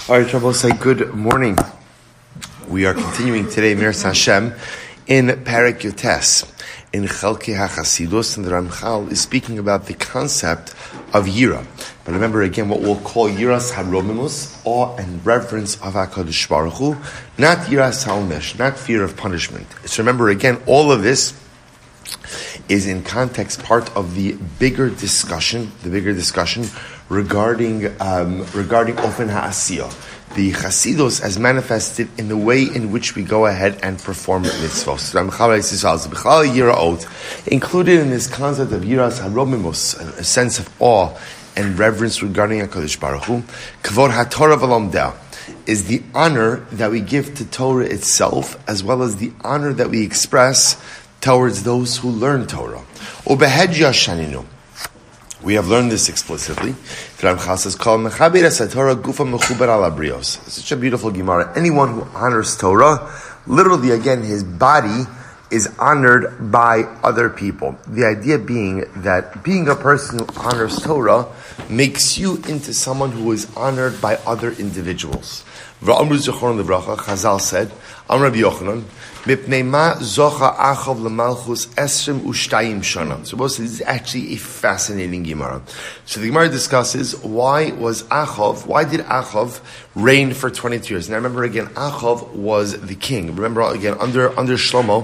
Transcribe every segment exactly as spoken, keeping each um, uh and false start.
All right, Shabbos, say good morning. We are continuing today, Miras Hashem, in Perek Yotes, in Chelkei HaChasidus, and the Ramchal is speaking about the concept of Yira. But remember again what we'll call Yiras HaRomimus, awe and reverence of HaKadosh Baruch Hu, not Yiras HaOnesh, not fear of punishment. So remember again, all of this is in context part of the bigger discussion, the bigger discussion regarding um, regarding Ofen HaAsiyah, the Chasidus as manifested in the way in which we go ahead and perform mitzvos. Included in this concept of Yiras HaRomimus, a sense of awe and reverence regarding HaKadosh Baruch Hu, Kavod HaTorah V'Lomdeh, is the honor that we give to Torah itself, as well as the honor that we express towards those who learn Torah. Ubehedya Shaninu. We have learned this explicitly. The Ramchal says, "Kol mechaber es Torah gufa mechuber al habrios." It's such a beautiful Gemara. Anyone who honors Torah, literally again, his body is honored by other people. The idea being that being a person who honors Torah makes you into someone who is honored by other individuals. V'amru zechron levracha, Chazal said, Am Rabbi Yochanan, Mipnei ma zocha Achav lemalchus esrim ushtayim shana. So this is actually a fascinating Gemara. So the Gemara discusses why was Achav, why did Achav reign for twenty-two years? Now remember again, Achav was the king. Remember again, under under Shlomo,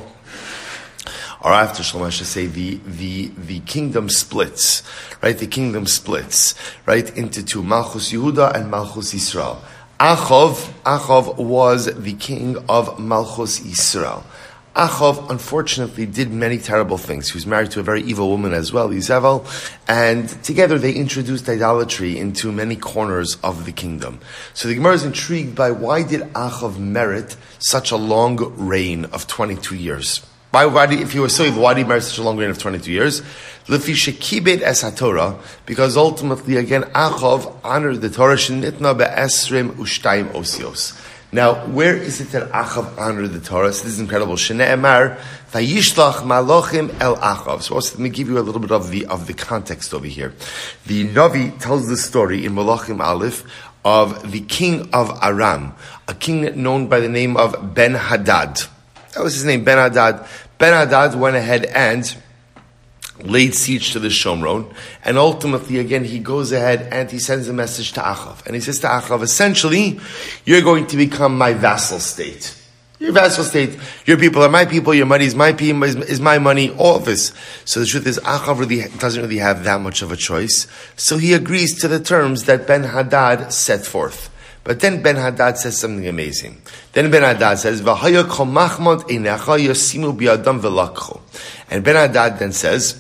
or after Shlomo, I should say, the, the, the kingdom splits, right? The kingdom splits, right, into two, Malchus Yehuda and Malchus Yisrael. Achav, Achav was the king of Malchus Yisrael. Achav, unfortunately, did many terrible things. He was married to a very evil woman as well, Izabel, and together they introduced idolatry into many corners of the kingdom. So the Gemara is intrigued by why did Achav merit such a long reign of twenty-two years? Why, why did, if he was so evil, why did he merit such a long reign of twenty-two years? Lefi shekibed es haTorah, because ultimately, again, Achav honored the Torah shenitna be'esrim ushtayim osios. Now, where is it that Achav honored the Torah? So this is incredible. Shne'emar vayishlach malochim el Achav. So also, let me give you a little bit of the of the context over here. The Navi tells the story in Malachim Aleph of the king of Aram, a king known by the name of Ben Hadad. That was his name, Ben Hadad. Ben Hadad went ahead and laid siege to the Shomron, and ultimately, again, he goes ahead and he sends a message to Achav. And he says to Achav, essentially, you're going to become my vassal state. Your vassal state, your people are my people, your money is my people, is, is my money, all of this. So the truth is, Achav really doesn't really have that much of a choice. So he agrees to the terms that Ben Hadad set forth. But then Ben Hadad says something amazing. Then Ben Hadad says, "V'haya kol machmad einecha yosimu bi'adam v'lakcho." And Ben Hadad then says,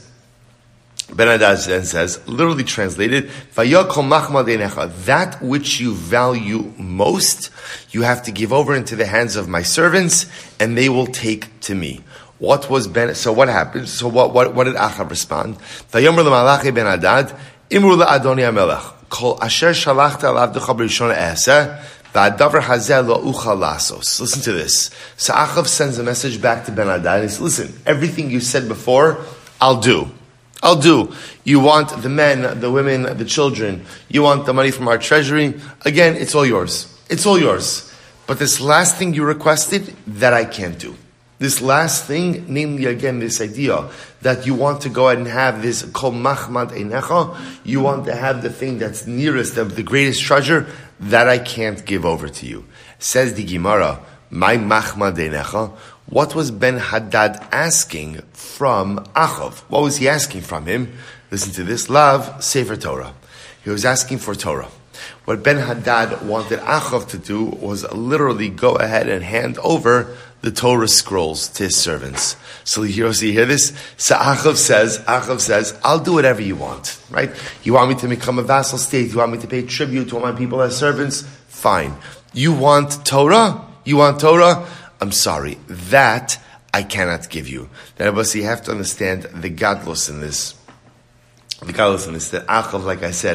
Ben Hadad then says, literally translated, "V'haya kol machmad einecha." That which you value most, you have to give over into the hands of my servants, and they will take to me. What was Ben? So what happened? So what? What, what did Achav respond? Vayomer l'malachi Ben Hadad, imru la'adoni hamelech. Kol asher shalachta l'avdecha b'rishon e'aseh, v'adavar hazeh lo ucha lasos. Listen to this. So Achav sends a message back to Ben Hadad, and he says, listen, everything you said before, I'll do. I'll do. You want the men, the women, the children, you want the money from our treasury, again, it's all yours. It's all yours. But this last thing you requested, that I can't do. This last thing, namely again this idea that you want to go ahead and have this kol machmad einecha, you want to have the thing that's nearest of the greatest treasure, that I can't give over to you. Says the Gemara, my machmad einecha, what was Ben Hadad asking from Achav? What was he asking from him? Listen to this, Lav Sefer Torah. He was asking for Torah. What Ben Hadad wanted Achav to do was literally go ahead and hand over the Torah scrolls to his servants. So you hear, so you hear this? So Achav says, Achav says, I'll do whatever you want, right? You want me to become a vassal state? You want me to pay tribute to all my people as servants? Fine. You want Torah? You want Torah? I'm sorry. That I cannot give you. Now, but you have to understand the godless in this. The godless in this, that Achav, like I said,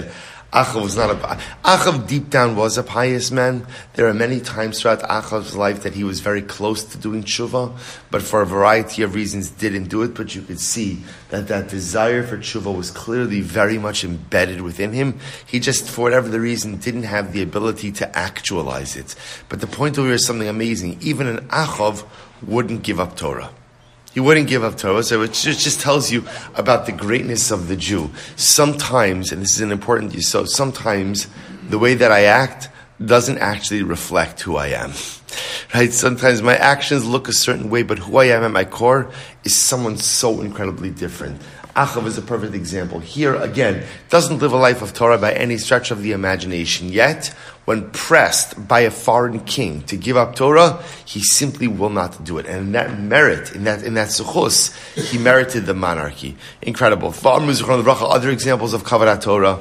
Achav was not a Achav deep down was a pious man. There are many times throughout Achav's life that he was very close to doing tshuva, but for a variety of reasons didn't do it. But you could see that that desire for tshuva was clearly very much embedded within him. He just, for whatever the reason, didn't have the ability to actualize it. But the point over here is something amazing. Even an Achav wouldn't give up Torah. He wouldn't give up Torah, so it just, just tells you about the greatness of the Jew. Sometimes, and this is an important yesod, sometimes the way that I act doesn't actually reflect who I am. Right? Sometimes my actions look a certain way, but who I am at my core is someone so incredibly different. Achav is a perfect example. Here, again, doesn't live a life of Torah by any stretch of the imagination. Yet, when pressed by a foreign king to give up Torah, he simply will not do it. And in that merit, in that in that suchus, he merited the monarchy. Incredible. Other examples of kavod Torah.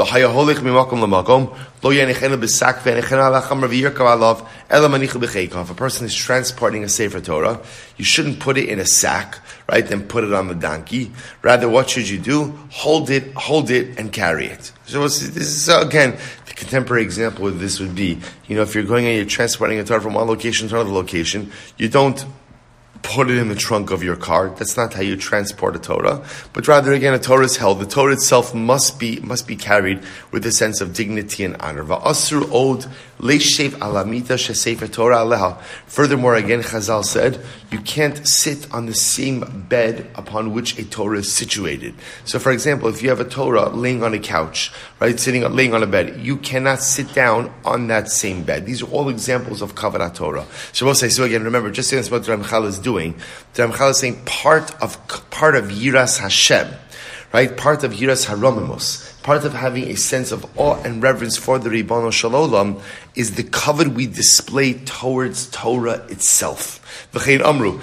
If a person is transporting a sefer Torah, you shouldn't put it in a sack, right, and put it on the donkey. Rather, what should you do? Hold it, hold it, and carry it. So this is, again, the contemporary example of this would be, you know, if you're going and you're transporting a Torah from one location to another location, you don't put it in the trunk of your car. That's not how you transport a Torah. But rather, again, a Torah is held. The Torah itself must be must be carried with a sense of dignity and honor. Va'asur od leishev alamita shesefer Torah aleha. Furthermore, again, Chazal said, you can't sit on the same bed upon which a Torah is situated. So, for example, if you have a Torah laying on a couch, right, sitting laying on a bed, you cannot sit down on that same bed. These are all examples of kavod Torah. So we'll say, so again, remember, just saying what Ramchal is doing, the Ramchal is saying part of part of Yiras Hashem, right? Part of Yiras Haromimos, part of having a sense of awe and reverence for the Ribono Shel Olam is the kavod we display towards Torah itself. Furthermore,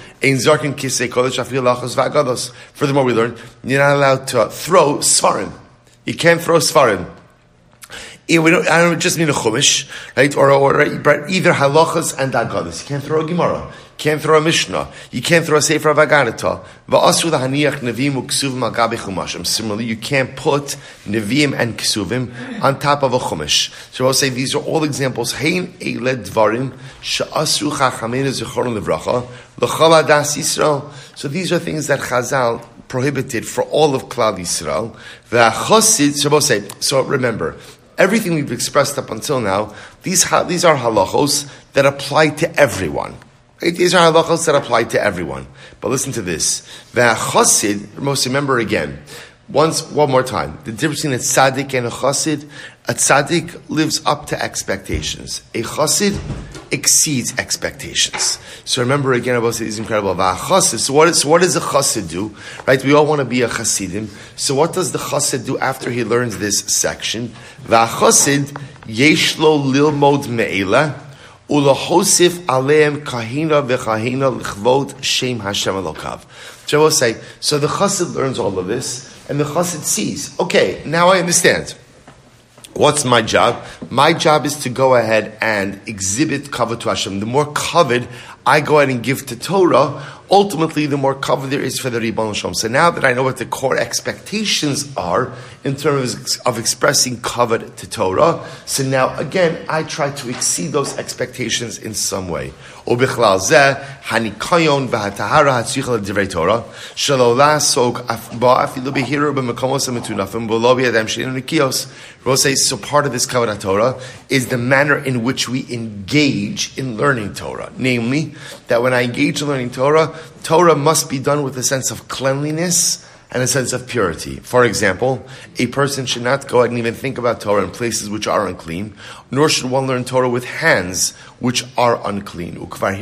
we learn you're not allowed to throw svarim. You can't throw svarim. We don't, I don't just mean a chumash, right? Or, or either halachas and agadas. You can't throw a gemara. You can't throw a mishnah. You can't throw a sefer of aganata. Similarly, you can't put neviim and ksuvim on top of a chumash. So I'll say these are all examples. Hein eile dvarim she'asru chachamenu zichron levracha l'chol adas Yisrael. So these are things that Chazal prohibited for all of Klal Yisrael. V'achosid. So we'll say. So remember. Everything we've expressed up until now, these ha- these are halachos that apply to everyone. Right? These are halachos that apply to everyone. But listen to this. The chassid, most remember again, once, one more time, the difference between a tzaddik and a chassid, a tzaddik lives up to expectations. A chassid exceeds expectations. So remember again about these incredible chassid. So what, is, so what does a chassid do? Right? We all want to be a chassidim. So what does the chassid do after he learns this section? V'achassid yesh lo lilmod me'ela ulahosif aleim kahina v'chahina l'chvod shem Hashem elokav. So I will say, so the chassid learns all of this, and the chassid sees, okay, now I understand. What's my job? My job is to go ahead and exhibit kavod to Hashem. The more kavod I go ahead and give to Torah, ultimately the more kavod there is for the Ribono Shel Olam. So now that I know what the core expectations are in terms of expressing kavod to Torah, so now again I try to exceed those expectations in some way. Ubichlal zeh hanikayon v'hatahara hatzricha l'divrei Torah shelo la'asok ba'afilu behiru b'mekomos ha'metunafim v'lo b'yadam she'enu nikiyos. We'll say, so part of this kavod Torah is the manner in which we engage in learning Torah. Namely, that when I engage in learning Torah, Torah must be done with a sense of cleanliness and a sense of purity. For example, a person should not go ahead and even think about Torah in places which are unclean, nor should one learn Torah with hands which are unclean.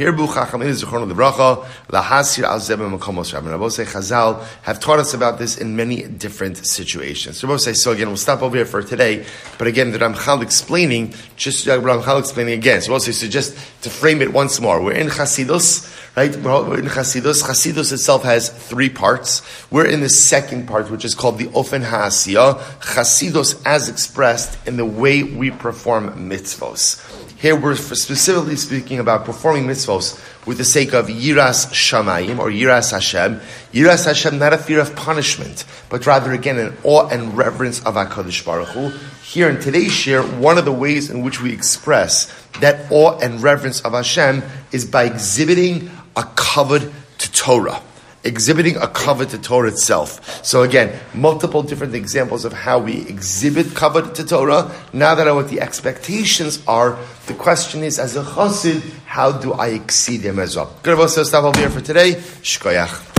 Chazal have taught us about this in many different situations. So so again, we'll stop over here for today. But again, the Ramchal explaining, just Ramchal explaining again. So we'll say, so just to frame it once more, we're in Chasidus, right? We're in Chasidus. Chasidus itself has three parts. We're in the second part, which is called the Ofen HaAsiyah. Chasidus as expressed in the way we perform mitzvos. Here we're specifically specifically speaking about performing mitzvos with the sake of Yiras Shamayim or Yiras Hashem. Yiras Hashem, not a fear of punishment, but rather again an awe and reverence of HaKadosh Baruch Hu. Here in today's share, one of the ways in which we express that awe and reverence of Hashem is by exhibiting a kavod to Torah. Exhibiting a kavod to Torah itself. So again, multiple different examples of how we exhibit kavod to Torah. Now that I know what the expectations are, the question is, as a chassid, how do I exceed them as well? Good, I'll stop over here for today. Shkoyach.